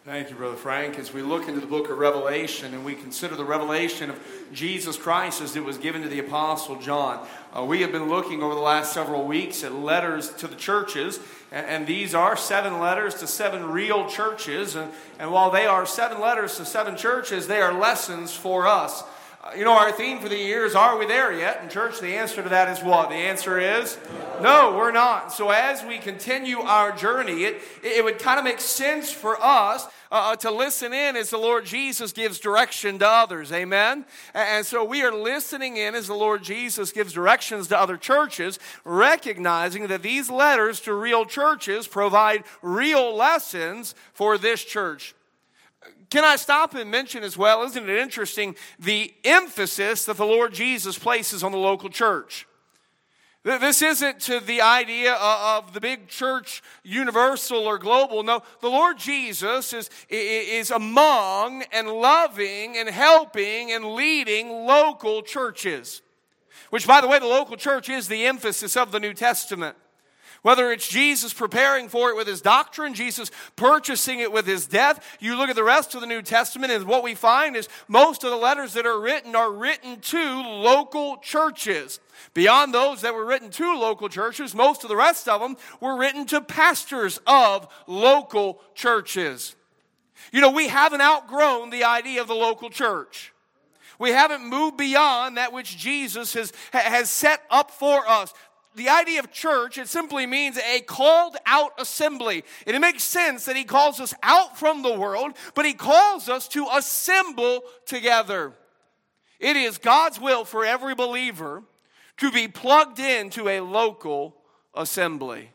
Thank you, Brother Frank. As we look into the book of Revelation and we consider the revelation of Jesus Christ as it was given to the Apostle John, we have been looking over the last several weeks at letters to the churches, and these are 7 letters to 7 real churches. And while they are 7 letters to 7 churches, they are lessons for us. Our theme for the year is, are we there yet? In church, the answer to that is what? The answer is no, we're not. So as we continue our journey, it would kind of make sense for us to listen in as the Lord Jesus gives direction to others. Amen? And so we are listening in as the Lord Jesus gives directions to other churches, recognizing that these letters to real churches provide real lessons for this church. Can I stop and mention as well, isn't it interesting, the emphasis that the Lord Jesus places on the local church? This isn't to the idea of the big church, universal or global. No, the Lord Jesus is among and loving and helping and leading local churches. Which, by the way, the local church is the emphasis of the New Testament. Whether it's Jesus preparing for it with his doctrine, Jesus purchasing it with his death, you look at the rest of the New Testament, and what we find is most of the letters that are written to local churches. Beyond those that were written to local churches, most of the rest of them were written to pastors of local churches. We haven't outgrown the idea of the local church. We haven't moved beyond that which Jesus has set up for us. The idea of church, it simply means a called out assembly. And it makes sense that he calls us out from the world, but he calls us to assemble together. It is God's will for every believer to be plugged into a local assembly.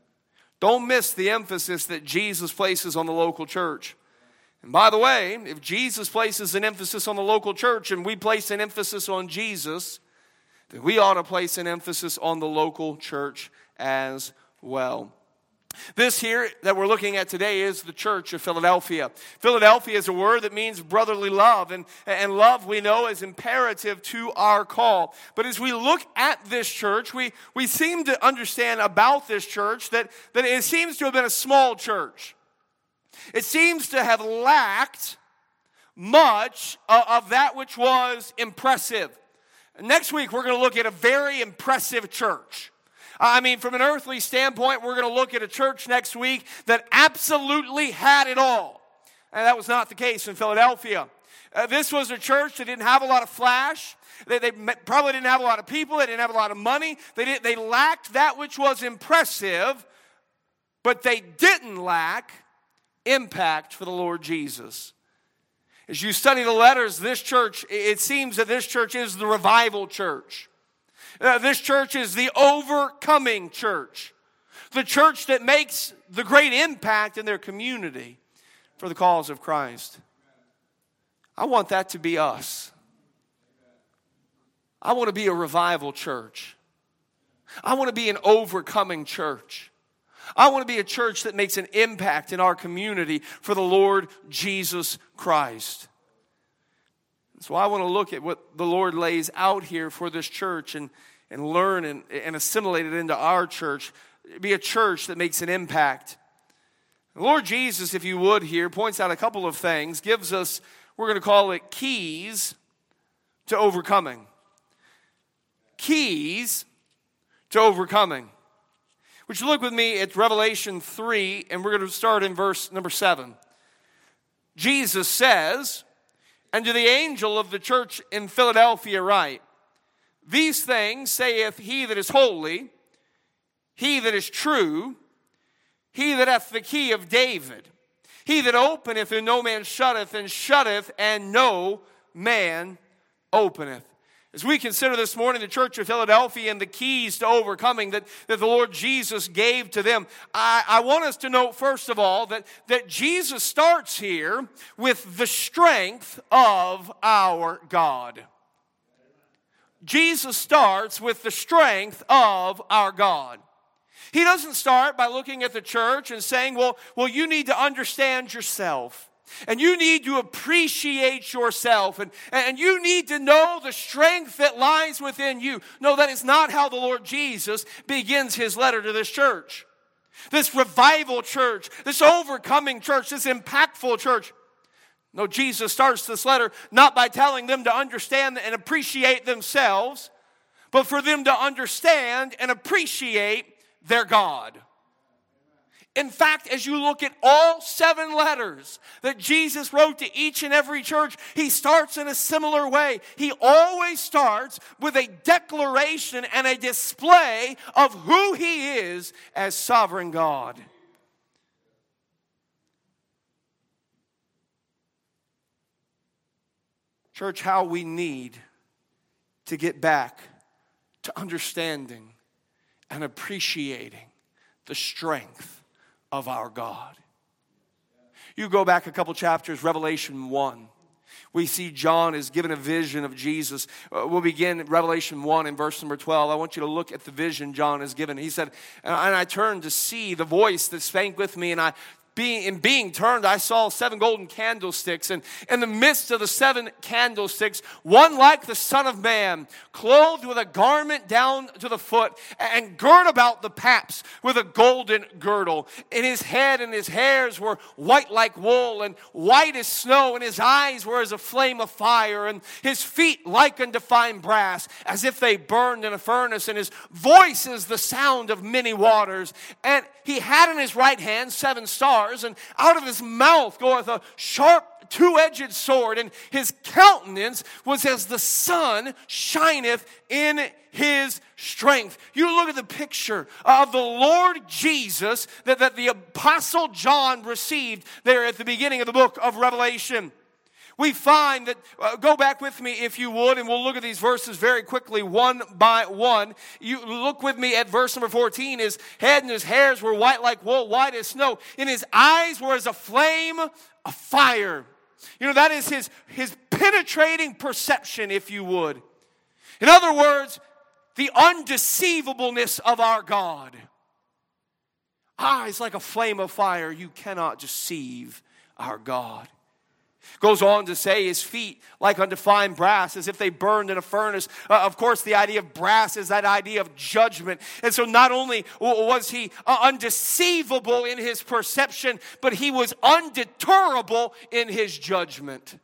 Don't miss the emphasis that Jesus places on the local church. And by the way, if Jesus places an emphasis on the local church and we place an emphasis on Jesus, then we ought to place an emphasis on the local church as well. This here that we're looking at today is the Church of Philadelphia. Philadelphia is a word that means brotherly love, and love we know is imperative to our call. But as we look at this church, we seem to understand about this church that it seems to have been a small church. It seems to have lacked much of that which was impressive. Next week, we're going to look at a very impressive church. From an earthly standpoint, we're going to look at a church next week that absolutely had it all. And that was not the case in Philadelphia. This was a church that didn't have a lot of flash. They probably didn't have a lot of people. They didn't have a lot of money. They lacked that which was impressive, but they didn't lack impact for the Lord Jesus. As you study the letters, this church, it seems that this church is the revival church. This church is the overcoming church. The church that makes the great impact in their community for the cause of Christ. I want that to be us. I want to be a revival church. I want to be an overcoming church. I want to be a church that makes an impact in our community for the Lord Jesus Christ. So I want to look at what the Lord lays out here for this church and learn and assimilate it into our church. Be a church that makes an impact. The Lord Jesus, if you would here, points out a couple of things. Gives us, we're going to call it keys to overcoming. Keys to overcoming. Would you look with me at Revelation 3, and we're going to start in verse number 7. Jesus says, "And to the angel of the church in Philadelphia write, These things saith he that is holy, he that is true, he that hath the key of David, he that openeth and no man shutteth, and shutteth and no man openeth." As we consider this morning the Church of Philadelphia and the keys to overcoming that the Lord Jesus gave to them, I want us to note first of all that Jesus starts here with the strength of our God. Jesus starts with the strength of our God. He doesn't start by looking at the church and saying, well, you need to understand yourself. And you need to appreciate yourself. And you need to know the strength that lies within you. No, that is not how the Lord Jesus begins his letter to this church. this revival church, this overcoming church, this impactful church. No, Jesus starts this letter not by telling them to understand and appreciate themselves, but for them to understand and appreciate their God. In fact, as you look at all 7 letters that Jesus wrote to each and every church, he starts in a similar way. He always starts with a declaration and a display of who he is as sovereign God. Church, how we need to get back to understanding and appreciating the strength of our God. You go back a couple chapters, Revelation 1. We see John is given a vision of Jesus. We'll begin at Revelation 1 and verse number 12. I want you to look at the vision John is given. He said, and I turned to see the voice that spake with me, and being turned, I saw 7 golden candlesticks, and in the midst of the 7 candlesticks, one like the Son of Man, clothed with a garment down to the foot, and girt about the paps with a golden girdle. In his head and his hairs were white like wool, and white as snow, and his eyes were as a flame of fire, and his feet like unto fine brass, as if they burned in a furnace, and his voice is the sound of many waters. And he had in his right hand 7 stars, and out of his mouth goeth a sharp 2-edged sword, and his countenance was as the sun shineth in his strength. You look at the picture of the Lord Jesus that the Apostle John received there at the beginning of the book of Revelation. We find that, go back with me if you would, and we'll look at these verses very quickly, one by one. You look with me at verse number 14. His head and his hairs were white like wool, white as snow. And his eyes were as a flame of fire. You know, that is his penetrating perception, if you would. In other words, the undeceivableness of our God. Eyes like a flame of fire. You cannot deceive our God. Goes on to say his feet like unto fine brass, as if they burned in a furnace. Of course, the idea of brass is that idea of judgment. And so not only was he undeceivable in his perception, but he was undeterrable in his judgment.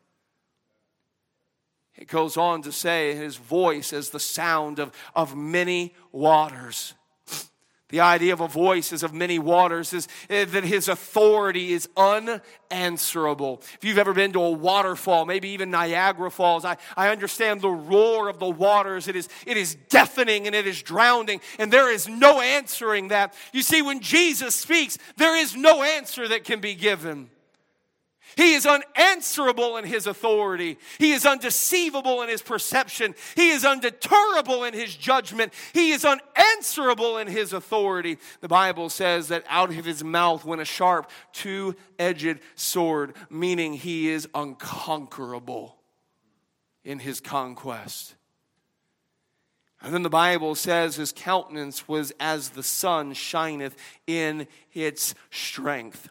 It goes on to say his voice is the sound of many waters. The idea of a voice is of many waters, is that his authority is unanswerable. If you've ever been to a waterfall, maybe even Niagara Falls, I understand the roar of the waters. It is deafening and it is drowning, and there is no answering that. You see, when Jesus speaks, there is no answer that can be given. He is unanswerable in his authority. He is undeceivable in his perception. He is undeterrable in his judgment. He is unanswerable in his authority. The Bible says that out of his mouth went a sharp 2-edged sword, meaning he is unconquerable in his conquest. And then the Bible says his countenance was as the sun shineth in its strength.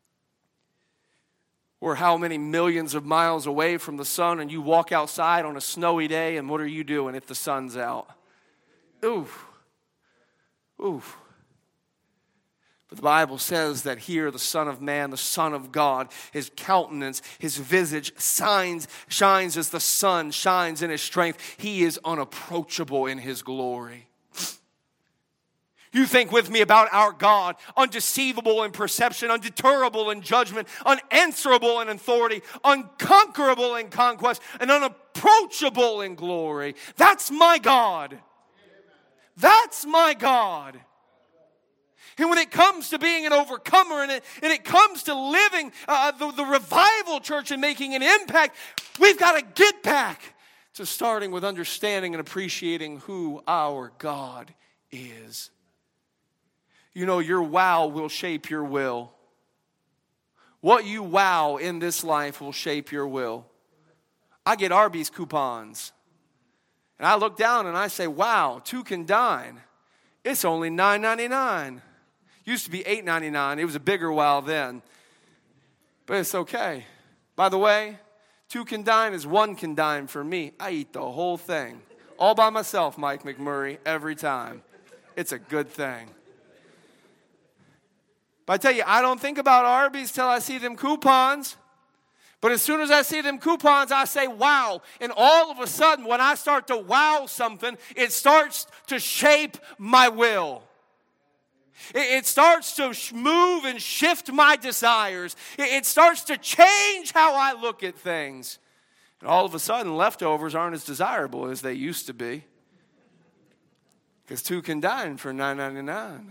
We're how many millions of miles away from the sun, and you walk outside on a snowy day, and what are you doing if the sun's out? Oof. Oof. But the Bible says that here the Son of Man, the Son of God, his countenance, his visage shines as the sun shines in his strength. He is unapproachable in his glory. You think with me about our God, undeceivable in perception, undeterrable in judgment, unanswerable in authority, unconquerable in conquest, and unapproachable in glory. That's my God. That's my God. And when it comes to being an overcomer and it comes to living the revival church and making an impact, we've got to get back to starting with understanding and appreciating who our God is. You know, your wow will shape your will. What you wow in this life will shape your will. I get Arby's coupons. And I look down and I say, wow, 2 can dine. It's only $9.99. Used to be $8.99. It was a bigger wow then. But it's okay. By the way, 2 can dine is 1 can dine for me. I eat the whole thing. All by myself, Mike McMurray, every time. It's a good thing. But I tell you, I don't think about Arby's till I see them coupons. But as soon as I see them coupons, I say, wow. And all of a sudden, when I start to wow something, it starts to shape my will. It starts to move and shift my desires. It starts to change how I look at things. And all of a sudden, leftovers aren't as desirable as they used to be. Because 2 can dine for $9.99.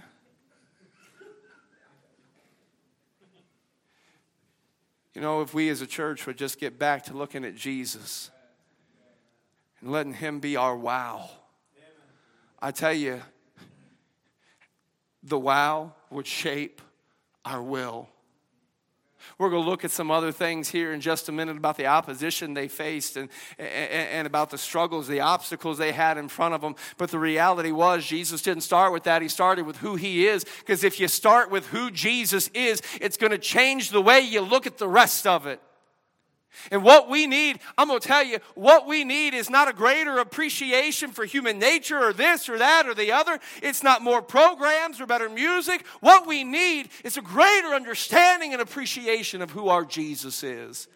You know, if we as a church would just get back to looking at Jesus and letting him be our wow. I tell you, the wow would shape our will. We're going to look at some other things here in just a minute about the opposition they faced and about the struggles, the obstacles they had in front of them. But the reality was Jesus didn't start with that. He started with who he is. Because if you start with who Jesus is, it's going to change the way you look at the rest of it. And what we need, I'm going to tell you, what we need is not a greater appreciation for human nature or this or that or the other. It's not more programs or better music. What we need is a greater understanding and appreciation of who our Jesus is.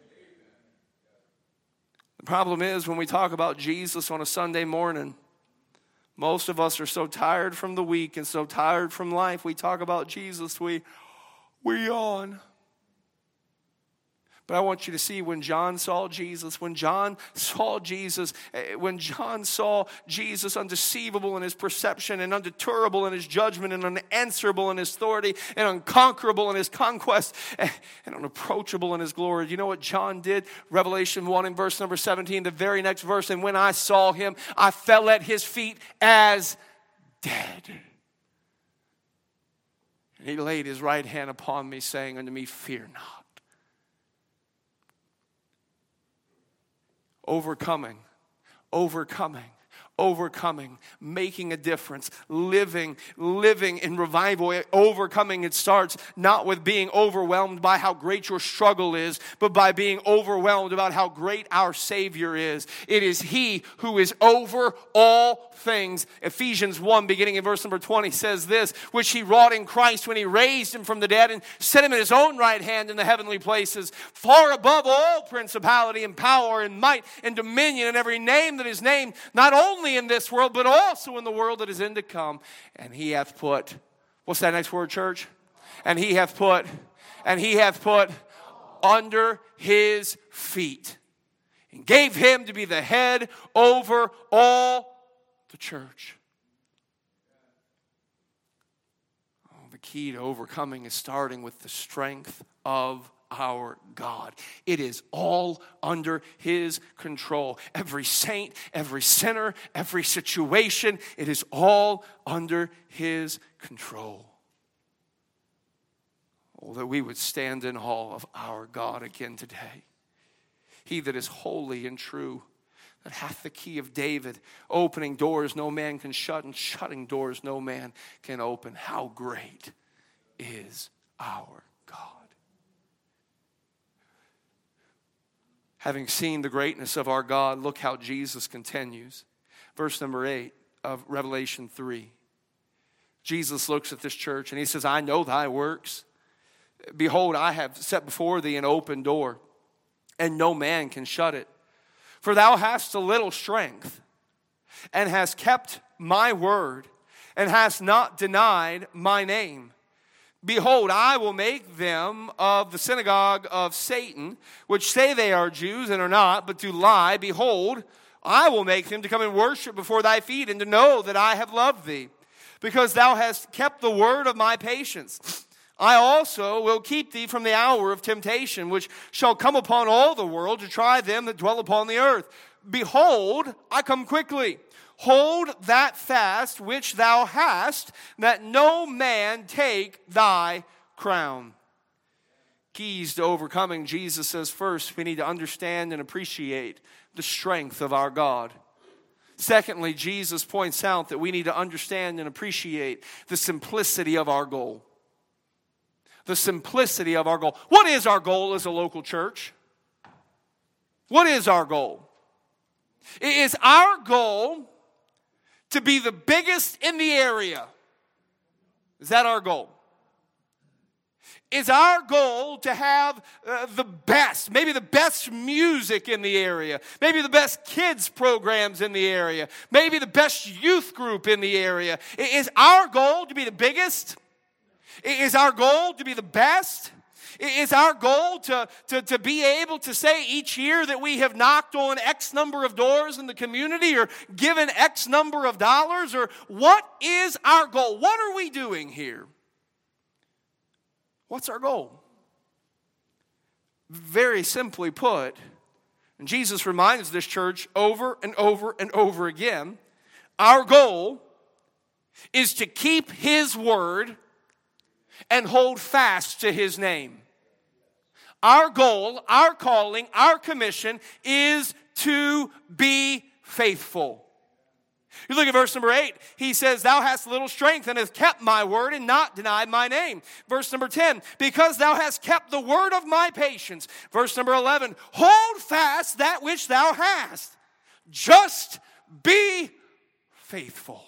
The problem is when we talk about Jesus on a Sunday morning, most of us are so tired from the week and so tired from life. We talk about Jesus, we yawn. But I want you to see when John saw Jesus undeceivable in his perception and undeturable in his judgment and unanswerable in his authority and unconquerable in his conquest and unapproachable in his glory. You know what John did? Revelation 1 in verse number 17, the very next verse. And when I saw him, I fell at his feet as dead. And he laid his right hand upon me, saying unto me, fear not. Overcoming, making a difference, living in revival. Overcoming, it starts not with being overwhelmed by how great your struggle is, but by being overwhelmed about how great our Savior is. It is he who is over all things. Ephesians 1, beginning in verse number 20, says this, which he wrought in Christ when he raised him from the dead and set him at his own right hand in the heavenly places, far above all principality and power and might and dominion and every name that is named, not only in this world, but also in the world that is in to come. And he hath put, what's that next word, church? And he hath put under his feet and gave him to be the head over all the church. Oh, the key to overcoming is starting with the strength of our God. It is all under his control. Every saint, every sinner, every situation, it is all under his control. Oh, that we would stand in awe of our God again today. He that is holy and true, that hath the key of David, opening doors no man can shut, and shutting doors no man can open. How great is our God. Having seen the greatness of our God, look how Jesus continues. Verse number 8 of Revelation 3. Jesus looks at this church and he says, I know thy works. Behold, I have set before thee an open door, and no man can shut it. For thou hast a little strength, and hast kept my word, and hast not denied my name. Behold, I will make them of the synagogue of Satan, which say they are Jews and are not, but do lie. Behold, I will make them to come and worship before thy feet, and to know that I have loved thee, because thou hast kept the word of my patience. I also will keep thee from the hour of temptation, which shall come upon all the world to try them that dwell upon the earth. Behold, I come quickly. Hold that fast which thou hast, that no man take thy crown. Keys to overcoming, Jesus says first, we need to understand and appreciate the strength of our God. Secondly, Jesus points out that we need to understand and appreciate the simplicity of our goal. The simplicity of our goal. What is our goal as a local church? What is our goal? It is our goal to be the biggest in the area. Is that our goal? Is our goal to have the best, maybe the best music in the area, maybe the best kids programs in the area, maybe the best youth group in the area? Is our goal to be the biggest? Is our goal to be the best? Is our goal to be able to say each year that we have knocked on X number of doors in the community or given X number of dollars? Or what is our goal? What are we doing here? What's our goal? Very simply put, and Jesus reminds this church over and over and over again, our goal is to keep His word and hold fast to His name. Our goal, our calling, our commission is to be faithful. You look at verse number 8. He says, thou hast little strength and hast kept my word and not denied my name. Verse number 10, because thou hast kept the word of my patience. Verse number 11, hold fast that which thou hast. Just be faithful.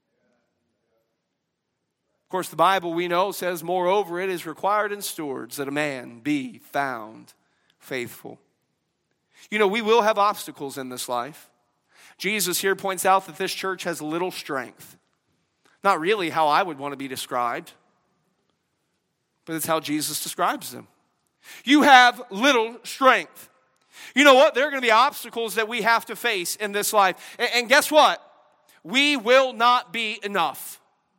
Of course, the Bible, we know, says, moreover, it is required in stewards that a man be found faithful. You know, we will have obstacles in this life. Jesus here points out that this church has little strength. Not really how I would want to be described, but it's how Jesus describes them. You have little strength. You know what? There are going to be obstacles that we have to face in this life. And guess what? We will not be enough.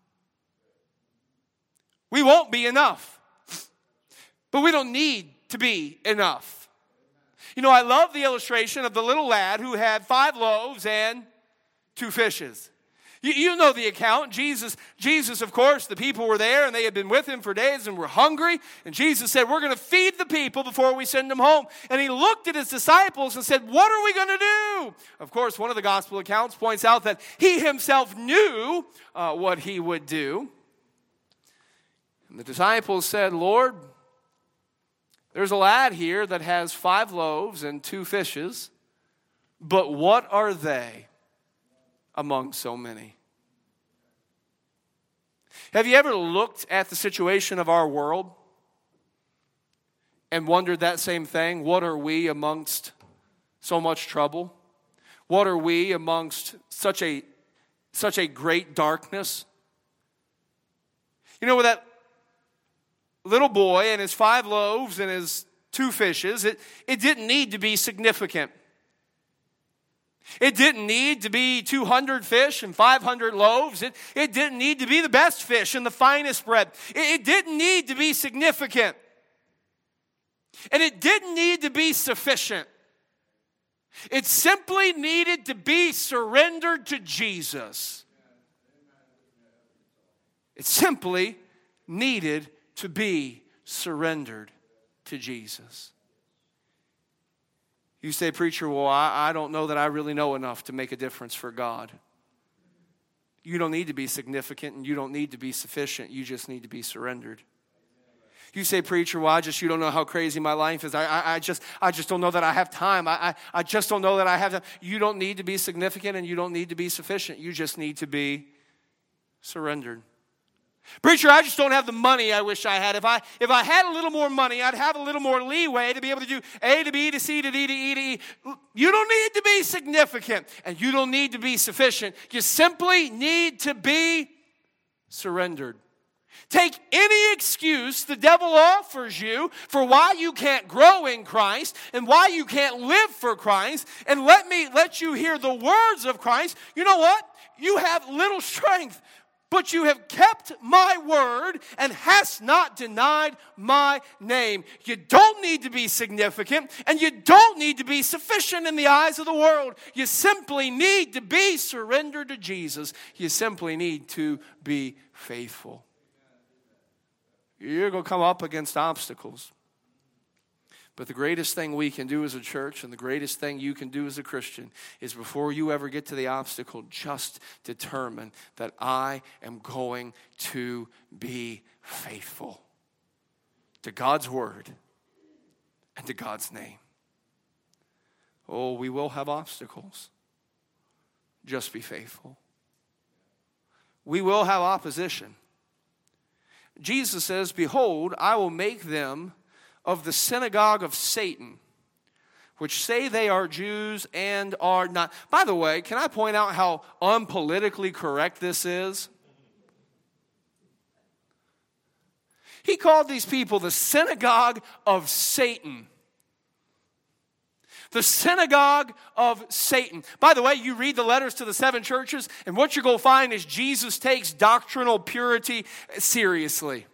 We won't be enough. But we don't need to be enough. You know, I love the illustration of the little lad who had 5 loaves and 2 fishes. You know the account. Jesus, of course, the people were there and they had been with him for days and were hungry. And Jesus said, we're going to feed the people before we send them home. And he looked at his disciples and said, what are we going to do? Of course, one of the gospel accounts points out that he himself knew what he would do. And the disciples said, Lord, there's a lad here that has 5 loaves and 2 fishes, but what are they among so many? Have you ever looked at the situation of our world and wondered that same thing? What are we amongst so much trouble? What are we amongst such a great darkness? You know, with that little boy and his 5 loaves and his 2 fishes, it didn't need to be significant. It didn't need to be 200 fish and 500 loaves. It didn't need to be the best fish and the finest bread. It didn't need to be significant. And it didn't need to be sufficient. It simply needed to be surrendered to Jesus. It simply needed to be surrendered to Jesus. You say, preacher, well, I don't know that I really know enough to make a difference for God. You don't need to be significant and you don't need to be sufficient. You just need to be surrendered. You say, preacher, well, you don't know how crazy my life is. I just don't know that I have time. I just don't know that I have time. You don't need to be significant and you don't need to be sufficient. You just need to be surrendered. Preacher, I just don't have the money I wish I had. If I had a little more money, I'd have a little more leeway to be able to do A to B to C to D to E to E. You don't need to be significant, and you don't need to be sufficient. You simply need to be surrendered. Take any excuse the devil offers you for why you can't grow in Christ and why you can't live for Christ, and let you hear the words of Christ. You know what? You have little strength, but you have kept my word and hast not denied my name. You don't need to be significant and you don't need to be sufficient in the eyes of the world. You simply need to be surrendered to Jesus. You simply need to be faithful. You're going to come up against obstacles. But the greatest thing we can do as a church and the greatest thing you can do as a Christian is before you ever get to the obstacle, just determine that I am going to be faithful to God's word and to God's name. Oh, we will have obstacles. Just be faithful. We will have opposition. Jesus says, behold, I will make them of the synagogue of Satan, which say they are Jews and are not. By the way, can I point out how unpolitically correct this is? He called these people the synagogue of Satan. The synagogue of Satan. By the way, you read the letters to the 7 churches, and what you're going to find is Jesus takes doctrinal purity seriously.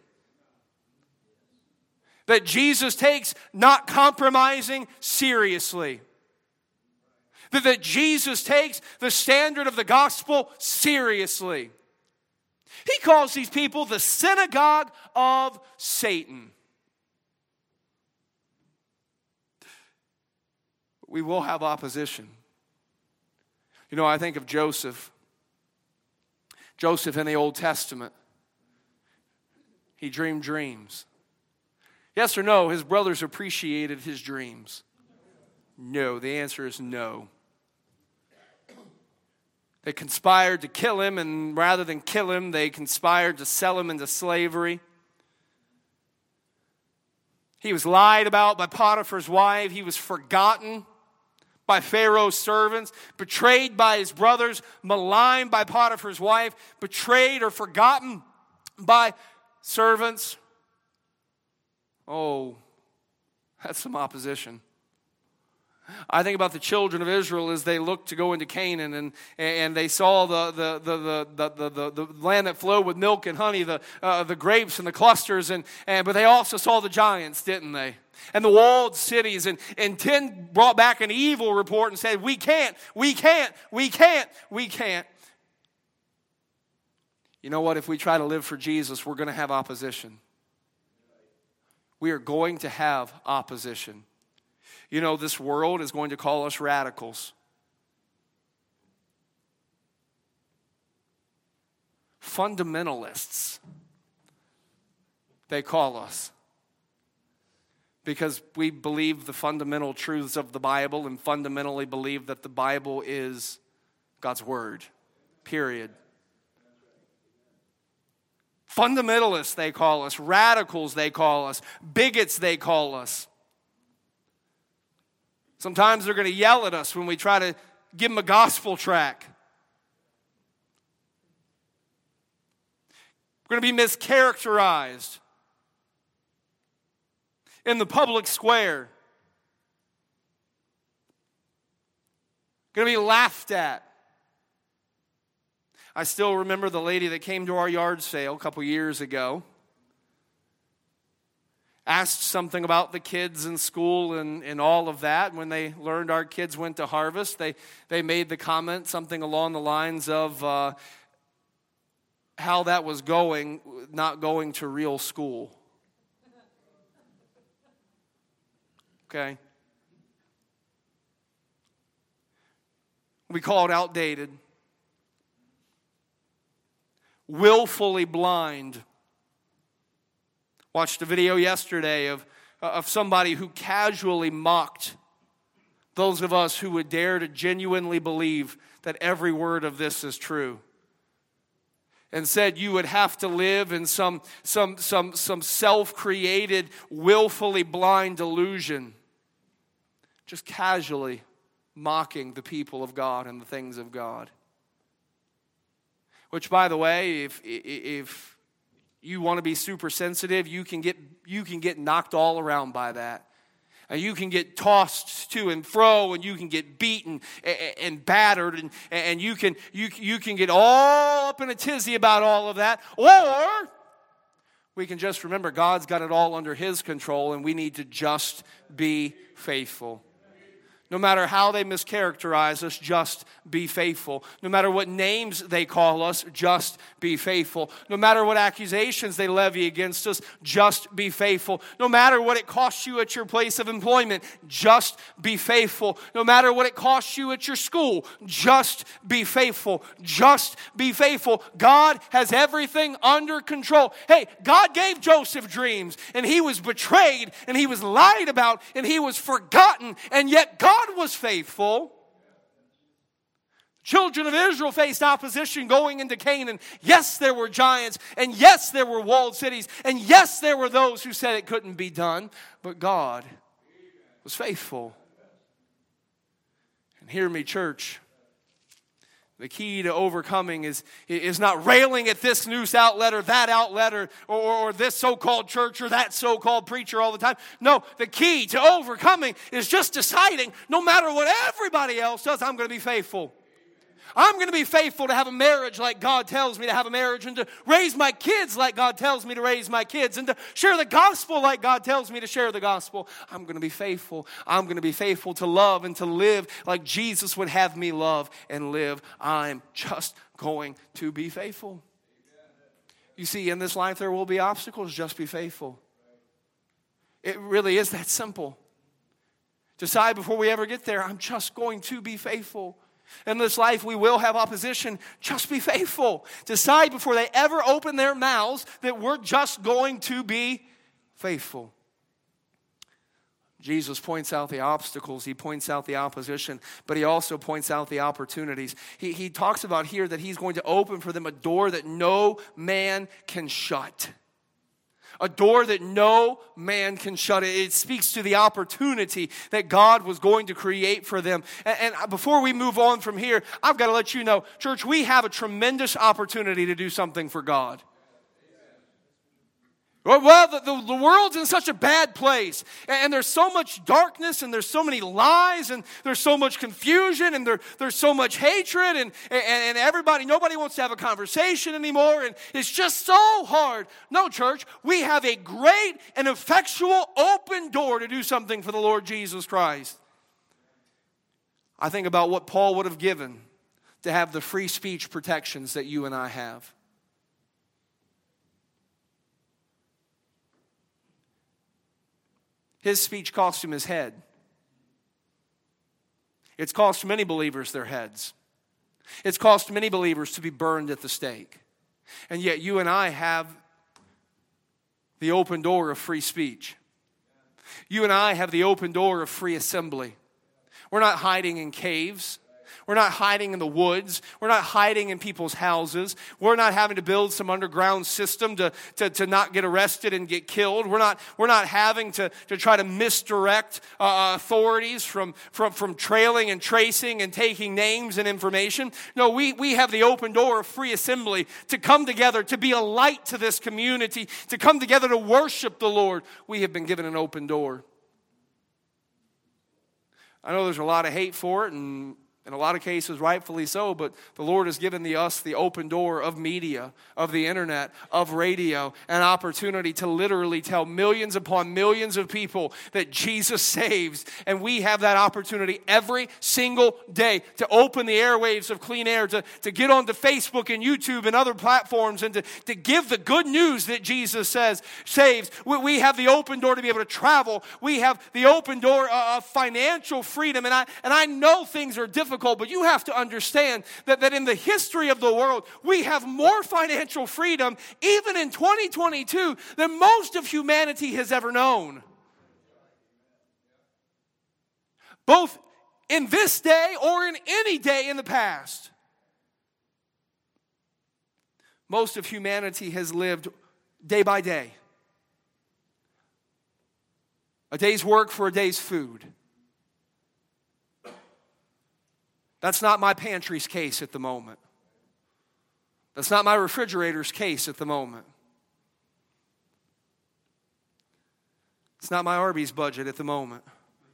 That Jesus takes not compromising seriously. That Jesus takes the standard of the gospel seriously. He calls these people the synagogue of Satan. We will have opposition. You know, I think of Joseph. Joseph in the Old Testament. He dreamed dreams. Yes or no, his brothers appreciated his dreams? No, the answer is no. They conspired to kill him, and rather than kill him, they conspired to sell him into slavery. He was lied about by Potiphar's wife. He was forgotten by Pharaoh's servants, betrayed by his brothers, maligned by Potiphar's wife, betrayed or forgotten by servants. Oh, that's some opposition. I think about the children of Israel as they looked to go into Canaan, and they saw the land that flowed with milk and honey, the grapes and the clusters, but they also saw the giants, didn't they? And the walled cities, and 10 brought back an evil report and said, we can't. You know what? If we try to live for Jesus, we're going to have opposition. We are going to have opposition. You know, this world is going to call us radicals. Fundamentalists, they call us. Because we believe the fundamental truths of the Bible and fundamentally believe that the Bible is God's Word. Period. Fundamentalists, they call us. Radicals, they call us. Bigots, they call us. Sometimes they're going to yell at us when we try to give them a gospel track. We're going to be mischaracterized in the public square. Going to be laughed at. I still remember the lady that came to our yard sale a couple years ago. Asked something about the kids in school and all of that. When they learned our kids went to Harvest, they made the comment, something along the lines of how that was going, not going to real school. Okay. We call it outdated. Willfully blind. Watched a video yesterday of somebody who casually mocked those of us who would dare to genuinely believe that every word of this is true. And said you would have to live in some self-created, willfully blind delusion. Just casually mocking the people of God and the things of God. Which, by the way, if you want to be super sensitive, you can get knocked all around by that. And you can get tossed to and fro, and you can get beaten and battered, and you can get all up in a tizzy about all of that. Or we can just remember God's got it all under His control, and we need to just be faithful. No matter how they mischaracterize us, just be faithful. No matter what names they call us, just be faithful. No matter what accusations they levy against us, just be faithful. No matter what it costs you at your place of employment, just be faithful. No matter what it costs you at your school, just be faithful. Just be faithful. God has everything under control. Hey, God gave Joseph dreams, and he was betrayed, and he was lied about, and he was forgotten, and yet God was faithful. Children of Israel faced opposition going into Canaan. Yes, there were giants, and yes, there were walled cities, and yes, there were those who said it couldn't be done, but God was faithful. And hear me, church, the key to overcoming is not railing at this news outlet or that outlet or this so-called church or that so-called preacher all the time. No, the key to overcoming is just deciding, no matter what everybody else does, I'm going to be faithful. I'm going to be faithful to have a marriage like God tells me to have a marriage, and to raise my kids like God tells me to raise my kids, and to share the gospel like God tells me to share the gospel. I'm going to be faithful. I'm going to be faithful to love and to live like Jesus would have me love and live. I'm just going to be faithful. You see, in this life there will be obstacles. Just be faithful. It really is that simple. Decide before we ever get there, I'm just going to be faithful. In this life, we will have opposition. Just be faithful. Decide before they ever open their mouths that we're just going to be faithful. Jesus points out the obstacles. He points out the opposition. But he also points out the opportunities. He talks about here that he's going to open for them a door that no man can shut. A door that no man can shut. It speaks to the opportunity that God was going to create for them. And before we move on from here, I've got to let you know, church, we have a tremendous opportunity to do something for God. Well, the world's in such a bad place, and there's so much darkness, and there's so many lies, and there's so much confusion, and there's so much hatred, and nobody wants to have a conversation anymore, and it's just so hard. No, church, we have a great and effectual open door to do something for the Lord Jesus Christ. I think about what Paul would have given to have the free speech protections that you and I have. His speech cost him his head. It's cost many believers their heads. It's cost many believers to be burned at the stake. And yet you and I have the open door of free speech. You and I have the open door of free assembly. We're not hiding in caves. We're not hiding in the woods. We're not hiding in people's houses. We're not having to build some underground system to not get arrested and get killed. We're not having to try to misdirect authorities from trailing and tracing and taking names and information. No, we have the open door of free assembly to come together, to be a light to this community, to come together to worship the Lord. We have been given an open door. I know there's a lot of hate for it, and in a lot of cases, rightfully so, but the Lord has given us the open door of media, of the internet, of radio, an opportunity to literally tell millions upon millions of people that Jesus saves. And we have that opportunity every single day to open the airwaves of clean air, to get onto Facebook and YouTube and other platforms, and to give the good news that Jesus saves. We have the open door to be able to travel. We have the open door of financial freedom. And I know things are difficult, but you have to understand that in the history of the world, we have more financial freedom, even in 2022, than most of humanity has ever known. Both in this day or in any day in the past. Most of humanity has lived day by day. A day's work for a day's food. That's not my pantry's case at the moment. That's not my refrigerator's case at the moment. It's not my Arby's budget at the moment.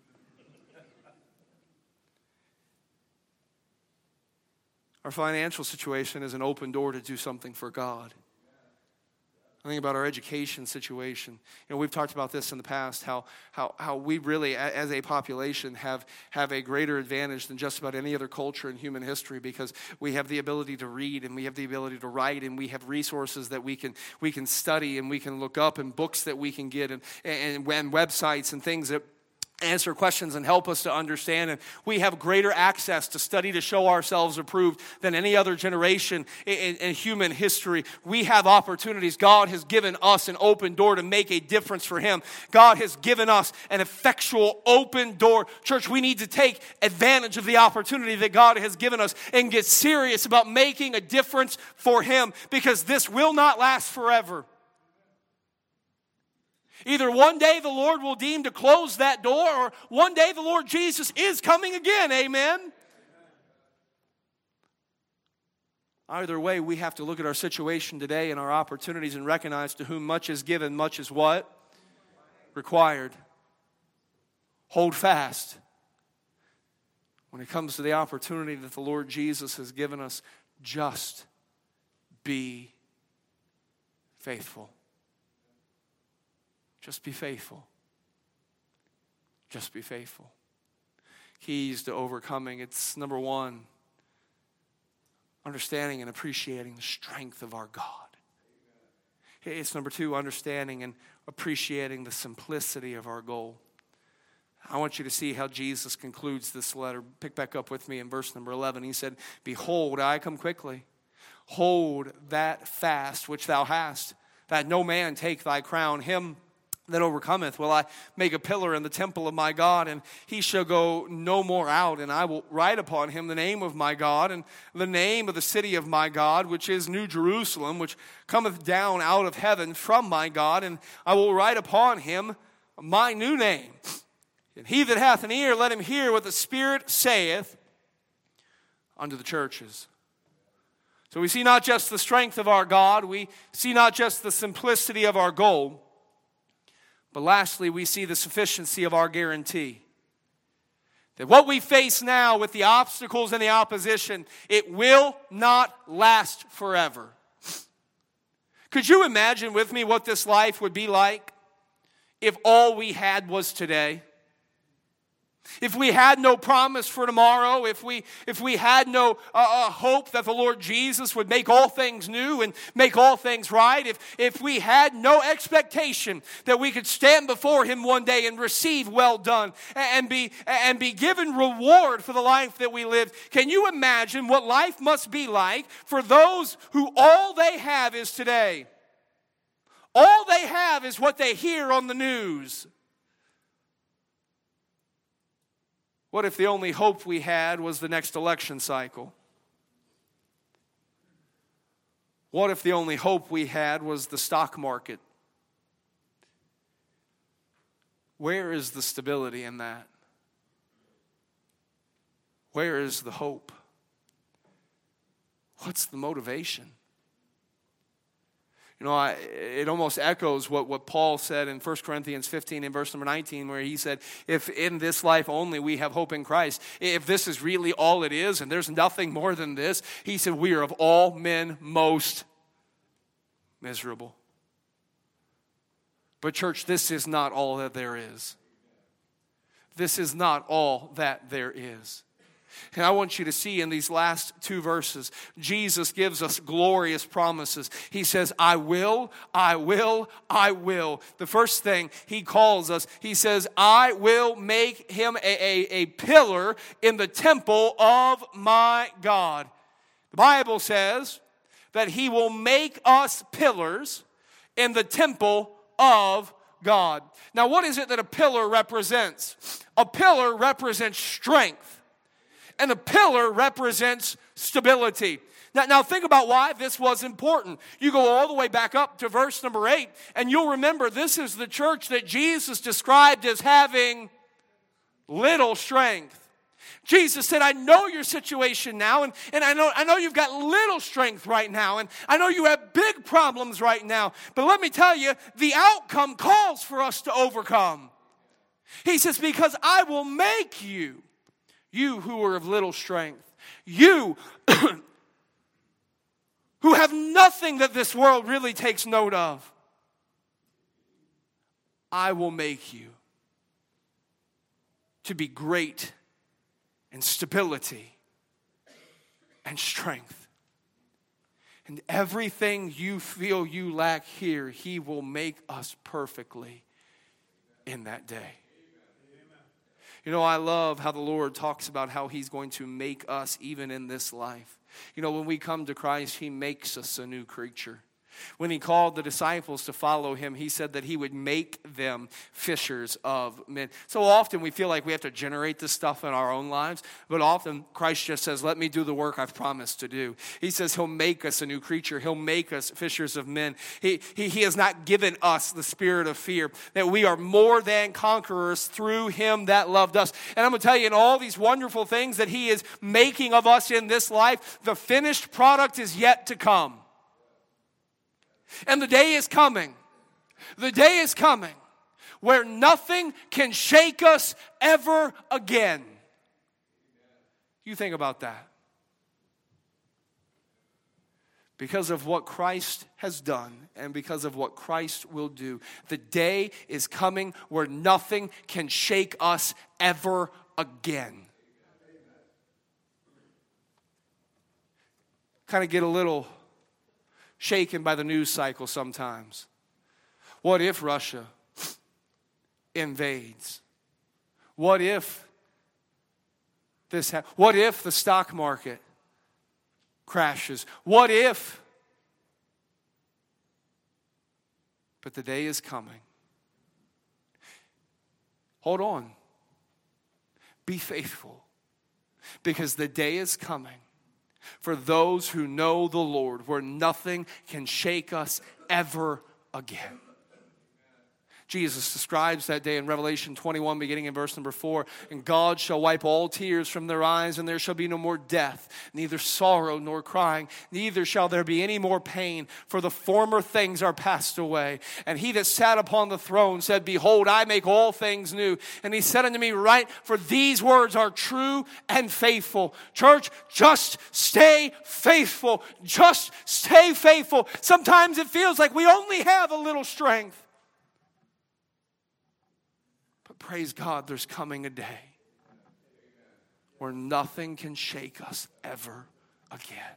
Our financial situation is an open door to do something for God. I think about our education situation. You know, we've talked about this in the past, how we really, as a population, have a greater advantage than just about any other culture in human history, because we have the ability to read, and we have the ability to write, and we have resources that we can study, and we can look up, and books that we can get, and websites and things that answer questions and help us to understand. And we have greater access to study to show ourselves approved than any other generation in human history. We have opportunities. God has given us an open door to make a difference for Him. God has given us an effectual open door. Church, we need to take advantage of the opportunity that God has given us and get serious about making a difference for Him, because this will not last forever. Either one day the Lord will deem to close that door, or one day the Lord Jesus is coming again. Amen? Either way, we have to look at our situation today and our opportunities and recognize to whom much is given, much is what? Required. Hold fast. When it comes to the opportunity that the Lord Jesus has given us, just be faithful. Just be faithful. Just be faithful. Keys to overcoming. It's number one, understanding and appreciating the strength of our God. It's number two, understanding and appreciating the simplicity of our goal. I want you to see how Jesus concludes this letter. Pick back up with me in verse number 11. He said, "Behold, I come quickly. Hold that fast which thou hast, that no man take thy crown. Him that overcometh will I make a pillar in the temple of my God, and he shall go no more out. And I will write upon him the name of my God, and the name of the city of my God, which is New Jerusalem, which cometh down out of heaven from my God. And I will write upon him my new name. And he that hath an ear, let him hear what the Spirit saith unto the churches." So we see not just the strength of our God, we see not just the simplicity of our goal, but lastly, we see the sufficiency of our guarantee. That what we face now with the obstacles and the opposition, it will not last forever. Could you imagine with me what this life would be like if all we had was today? If we had no promise for tomorrow, if we had no hope that the Lord Jesus would make all things new and make all things right, if we had no expectation that we could stand before Him one day and receive well done and be given reward for the life that we lived, can you imagine what life must be like for those who all they have is today? All they have is what they hear on the news. What if the only hope we had was the next election cycle? What if the only hope we had was the stock market? Where is the stability in that? Where is the hope? What's the motivation? You know, it almost echoes what Paul said in 1 Corinthians 15 in verse number 19, where he said, if in this life only we have hope in Christ, if this is really all it is and there's nothing more than this, he said, we are of all men most miserable. But church, this is not all that there is. This is not all that there is. And I want you to see in these last two verses, Jesus gives us glorious promises. He says, I will, I will, I will. The first thing He calls us, He says, I will make him a pillar in the temple of my God. The Bible says that He will make us pillars in the temple of God. Now, what is it that a pillar represents? A pillar represents strength. And a pillar represents stability. Now think about why this was important. You go all the way back up to verse number 8, and you'll remember this is the church that Jesus described as having little strength. Jesus said, I know your situation now, and I know you've got little strength right now, and I know you have big problems right now, but let me tell you, the outcome calls for us to overcome. He says, because I will make you who are of little strength, you who have nothing that this world really takes note of, I will make you to be great in stability and strength. And everything you feel you lack here, He will make us perfectly in that day. You know, I love how the Lord talks about how He's going to make us even in this life. You know, when we come to Christ, He makes us a new creature. When He called the disciples to follow Him, He said that He would make them fishers of men. So often we feel like we have to generate this stuff in our own lives, but often Christ just says, let me do the work I've promised to do. He says He'll make us a new creature. He'll make us fishers of men. He has not given us the spirit of fear, that we are more than conquerors through Him that loved us. And I'm going to tell you, in all these wonderful things that He is making of us in this life, the finished product is yet to come. And the day is coming. The day is coming where nothing can shake us ever again. You think about that. Because of what Christ has done and because of what Christ will do, the day is coming where nothing can shake us ever again. Kind of get a little shaken by the news cycle sometimes. What if Russia invades? What if what if the stock market crashes? What if? But the day is coming. Hold on. Be faithful, because the day is coming for those who know the Lord, where nothing can shake us ever again. Jesus describes that day in Revelation 21, beginning in verse number 4. And God shall wipe all tears from their eyes, and there shall be no more death, neither sorrow nor crying, neither shall there be any more pain, for the former things are passed away. And he that sat upon the throne said, Behold, I make all things new. And he said unto me, Write, for these words are true and faithful. Church, just stay faithful. Just stay faithful. Sometimes it feels like we only have a little strength. Praise God, there's coming a day where nothing can shake us ever again.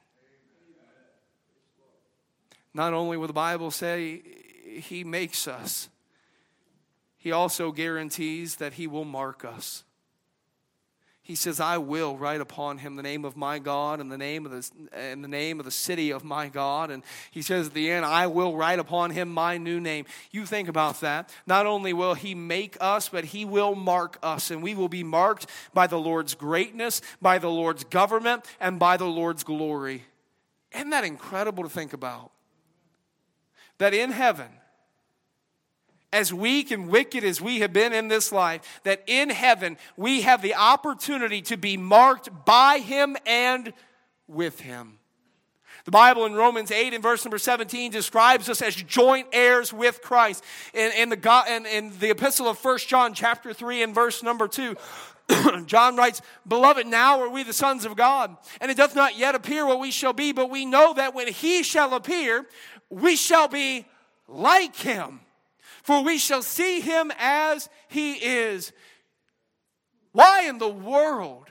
Not only will the Bible say He makes us, He also guarantees that He will mark us. He says, I will write upon him the name of my God and the name of the city of my God. And he says at the end, I will write upon him my new name. You think about that. Not only will he make us, but he will mark us. And we will be marked by the Lord's greatness, by the Lord's government, and by the Lord's glory. Isn't that incredible to think about? That in heaven, as weak and wicked as we have been in this life, that in heaven we have the opportunity to be marked by him and with him. The Bible in Romans 8 and verse number 17 describes us as joint heirs with Christ. In the epistle of 1 John chapter 3 and verse number 2, John writes, Beloved, now are we the sons of God, and it doth not yet appear what we shall be, but we know that when he shall appear, we shall be like him. For we shall see him as he is. Why in the world?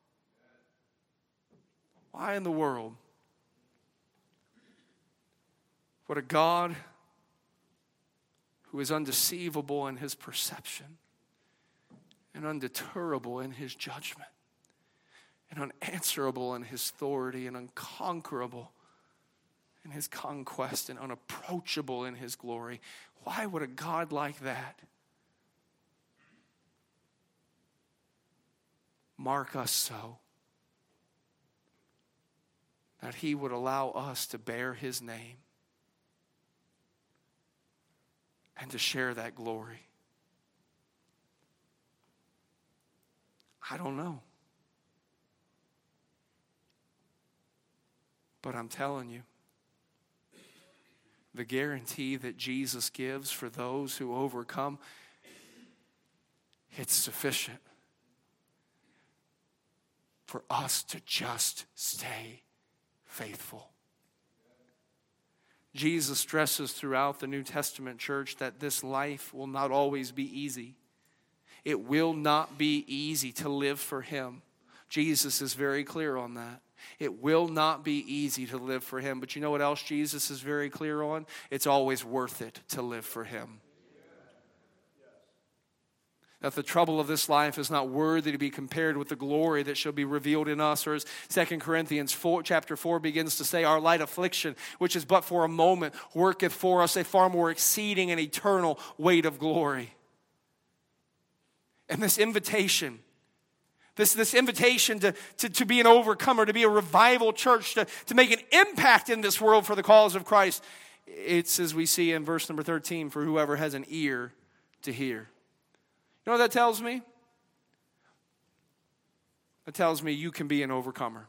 Why in the world would a God who is undeceivable in his perception and undeterrable in his judgment and unanswerable in his authority and unconquerable in his conquest and unapproachable in his glory, why would a God like that mark us so that he would allow us to bear his name and to share that glory? I don't know. But I'm telling you, the guarantee that Jesus gives for those who overcome, it's sufficient for us to just stay faithful. Jesus stresses throughout the New Testament church that this life will not always be easy. It will not be easy to live for him. Jesus is very clear on that. It will not be easy to live for him. But you know what else Jesus is very clear on? It's always worth it to live for him. That the trouble of this life is not worthy to be compared with the glory that shall be revealed in us. Or as 2 Corinthians chapter 4 begins to say, our light affliction, which is but for a moment, worketh for us a far more exceeding and eternal weight of glory. And this invitation, this invitation to be an overcomer, to be a revival church, to make an impact in this world for the cause of Christ, it's as we see in verse number 13, for whoever has an ear to hear. You know what that tells me? It tells me you can be an overcomer.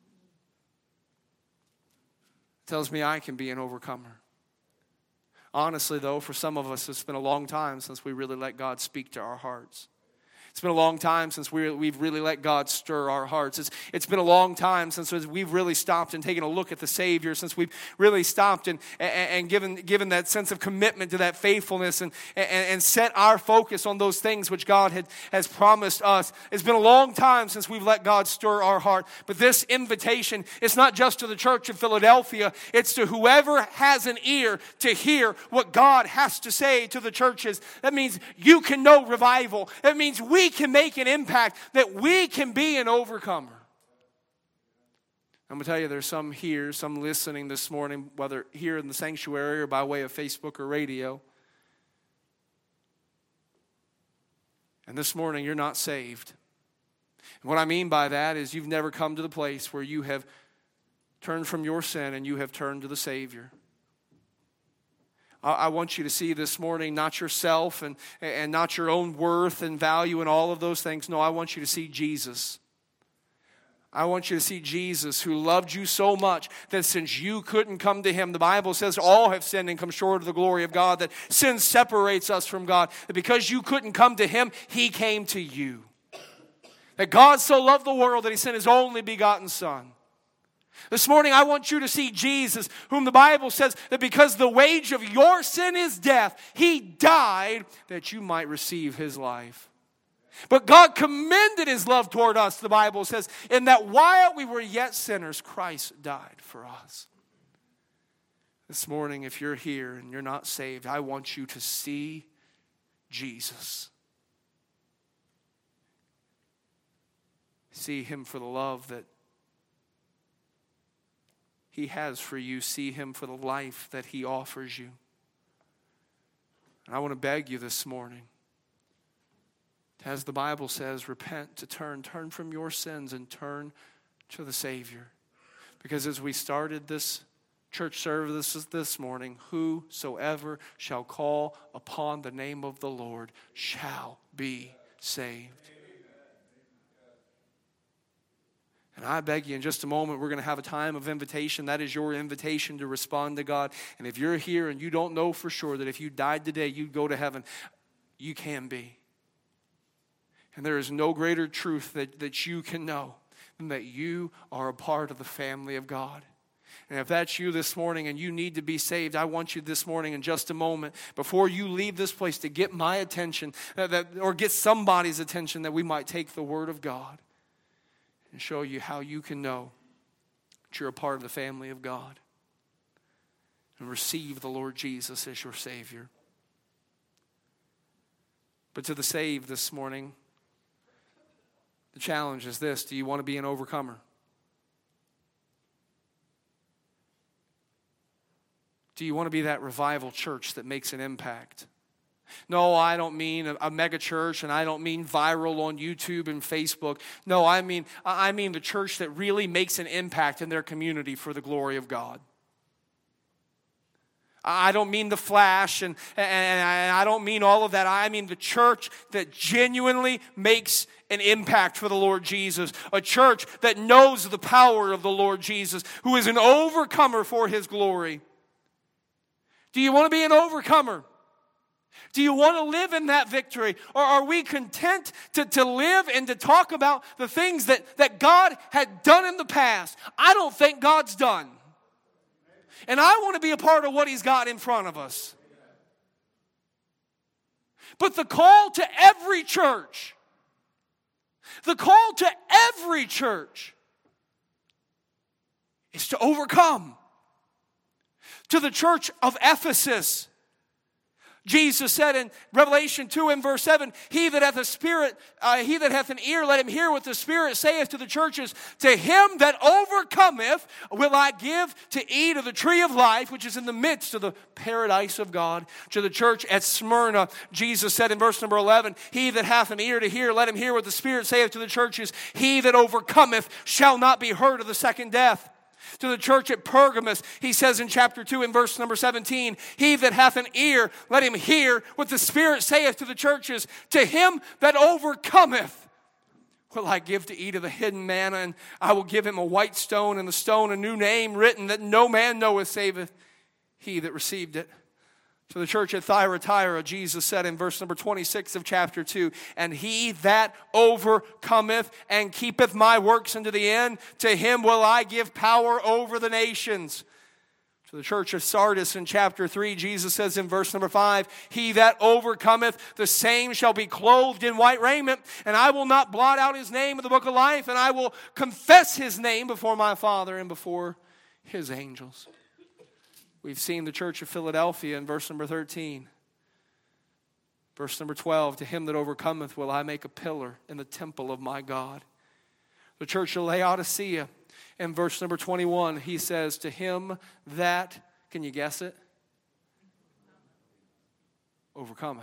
It tells me I can be an overcomer. Honestly, though, for some of us, it's been a long time since we really let God speak to our hearts. It's been a long time since we've really let God stir our hearts. It's been a long time since we've really stopped and taken a look at the Savior, since we've really stopped and given that sense of commitment to that faithfulness and set our focus on those things which God has promised us. It's been a long time since we've let God stir our heart. But this invitation is not just to the church of Philadelphia. It's to whoever has an ear to hear what God has to say to the churches. That means you can know revival. That means we can make an impact, that we can be an overcomer. I'm going to tell you, there's some here, some listening this morning, whether here in the sanctuary or by way of Facebook or radio. And this morning, you're not saved. And what I mean by that is you've never come to the place where you have turned from your sin and you have turned to the Savior. I want you to see this morning not yourself and not your own worth and value and all of those things. No, I want you to see Jesus. I want you to see Jesus, who loved you so much that since you couldn't come to Him, the Bible says all have sinned and come short of the glory of God, that sin separates us from God. That because you couldn't come to Him, He came to you. That God so loved the world that He sent His only begotten Son. This morning, I want you to see Jesus, whom the Bible says that because the wage of your sin is death, He died that you might receive His life. But God commended His love toward us, the Bible says, in that while we were yet sinners, Christ died for us. This morning, if you're here and you're not saved, I want you to see Jesus. See Him for the love that He has for you. See Him for the life that He offers you. And I want to beg you this morning, as the Bible says, repent, to turn from your sins and turn to the Savior. Because as we started this church service this morning, whosoever shall call upon the name of the Lord shall be saved. And I beg you, in just a moment, we're going to have a time of invitation. That is your invitation to respond to God. And if you're here and you don't know for sure that if you died today, you'd go to heaven, you can be. And there is no greater truth that you can know than that you are a part of the family of God. And if that's you this morning and you need to be saved, I want you this morning in just a moment, before you leave this place, to get my attention, or get somebody's attention, that we might take the Word of God and show you how you can know that you're a part of the family of God and receive the Lord Jesus as your Savior. But to the saved this morning, the challenge is this: do you want to be an overcomer? Do you want to be that revival church that makes an impact? No, I don't mean a mega church, and I don't mean viral on YouTube and Facebook. No, I mean the church that really makes an impact in their community for the glory of God. I don't mean the flash, and I don't mean all of that. I mean the church that genuinely makes an impact for the Lord Jesus. A church that knows the power of the Lord Jesus, who is an overcomer for His glory. Do you want to be an overcomer? Do you want to live in that victory? Or are we content to live and to talk about the things that God had done in the past? I don't think God's done. And I want to be a part of what He's got in front of us. But the call to every church, is to overcome. To the church of Ephesus, Jesus said in Revelation 2 and verse 7, he that hath an ear, let him hear what the Spirit saith to the churches. To him that overcometh will I give to eat of the tree of life, which is in the midst of the paradise of God. To the church at Smyrna, Jesus said in verse number 11, he that hath an ear to hear, let him hear what the Spirit saith to the churches. He that overcometh shall not be hurt of the second death. To the church at Pergamos, he says in chapter 2 in verse number 17, he that hath an ear, let him hear what the Spirit saith to the churches. To him that overcometh will I give to eat of the hidden manna, and I will give him a white stone, and the stone a new name written that no man knoweth saveth he that received it. To the church at Thyatira, Jesus said in verse number 26 of chapter 2, and he that overcometh and keepeth my works unto the end, to him will I give power over the nations. To the church of Sardis in chapter 3, Jesus says in verse number 5, he that overcometh, the same shall be clothed in white raiment, and I will not blot out his name in the book of life, and I will confess his name before my Father and before his angels. We've seen the church of Philadelphia in verse number 13. Verse number 12, to him that overcometh will I make a pillar in the temple of my God. The church of Laodicea in verse number 21, he says, to him that, can you guess it? Overcometh.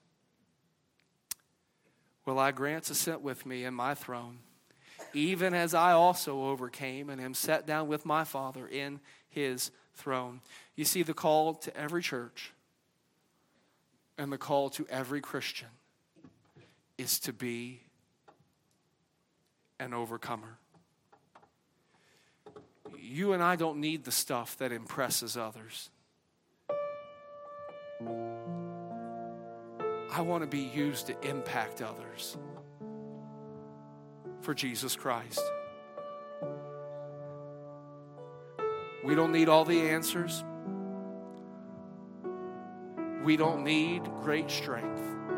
Will I grant to sit with me in my throne, even as I also overcame and am set down with my Father in his throne. You see, the call to every church and the call to every Christian is to be an overcomer. You and I don't need the stuff that impresses others. I want to be used to impact others for Jesus Christ. We don't need all the answers. We don't need great strength.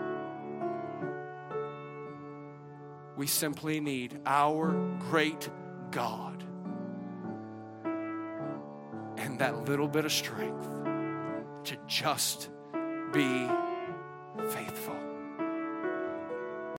We simply need our great God and that little bit of strength to just be